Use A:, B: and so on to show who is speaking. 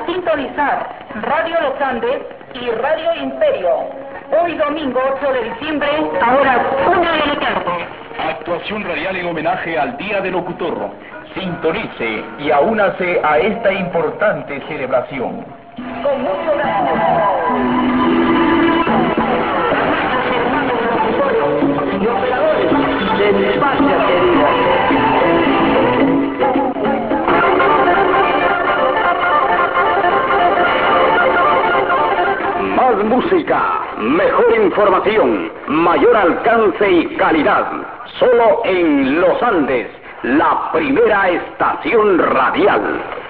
A: sintonizar Radio Los Andes y Radio Imperio. Hoy domingo 8 de diciembre, a horas 1 de la tarde.
B: Actuación radial en homenaje al Día del Locutor. Sintonice y aúnase a esta importante celebración.
A: Con mucho cariño.
C: Y operadores, despacia, querida.
D: Más música, mejor información, mayor alcance y calidad. Solo en Los Andes, la primera estación radial.